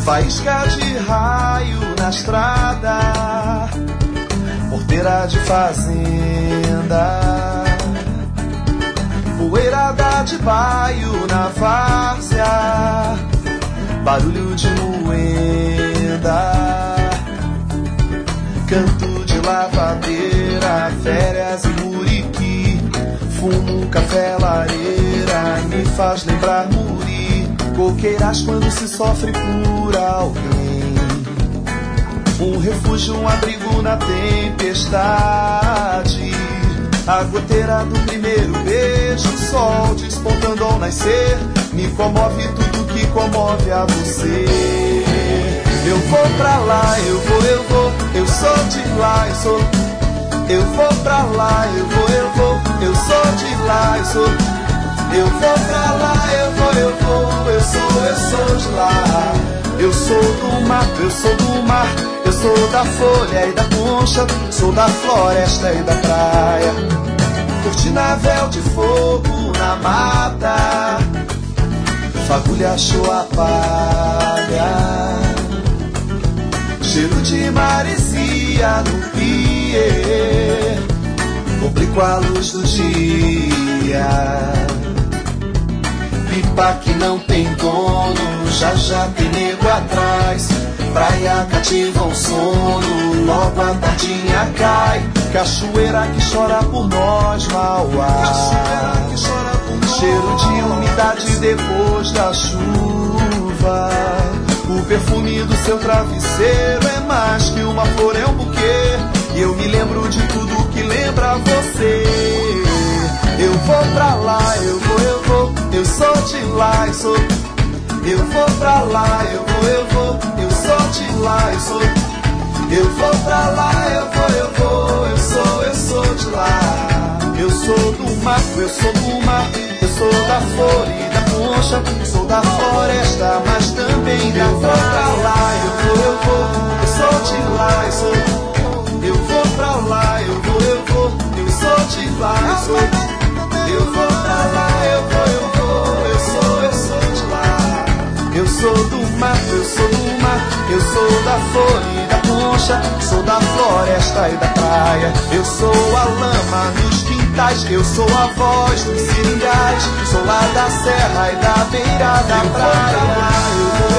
faísca de raio na estrada, porteira de fazenda, poeirada de baio na várzea, barulho de moeda, canto de lavadeira, férias e muriqui, fumo, café, lareira, me faz lembrar muri, coqueiras quando se sofre por alguém, um refúgio, um abrigo na tempestade, a goteira do primeiro beijo, o sol despontando ao nascer, me comove tudo que comove a você. Eu vou pra lá, eu vou, eu sou de lá, eu sou. Eu vou pra lá, eu vou, eu sou de lá, eu sou. Eu vou pra lá, eu vou, eu sou de lá. Eu sou do mato, eu sou do mar, eu sou da folha e da concha, sou da floresta e da praia. Cortina, véu de fogo na mata, fagulha, show, palha, cheiro de maresia no pier, oblíquo à luz do dia, pipa que não tem dono, já tem nego atrás, praia cativa um sono, logo a tardinha cai, cachoeira que chora por nós, Mauá, cheiro de umidade depois da chuva, o perfume do seu travesseiro é mais que uma flor, é um buquê, e eu me lembro de tudo que lembra você. Eu vou pra lá, eu vou, eu sou de lá, eu sou. Eu vou pra lá, eu vou, eu sou de lá, eu sou. Eu vou pra lá, eu vou, eu sou de lá. Eu sou do mato, eu sou do mar, eu sou da folha e da concha, sou da floresta, mas também da vou pra lá, eu vou, eu sou de lá, eu sou. Eu vou pra lá, eu vou, eu sou de lá, eu sou. Eu vou pra lá, eu vou, eu sou de lá. Eu sou do mato, eu sou do mar, eu sou da folha e da concha, sou da floresta e da praia. Eu sou a lama nos quintais, eu sou a voz dos seringais, sou lá da serra e da beira da praia.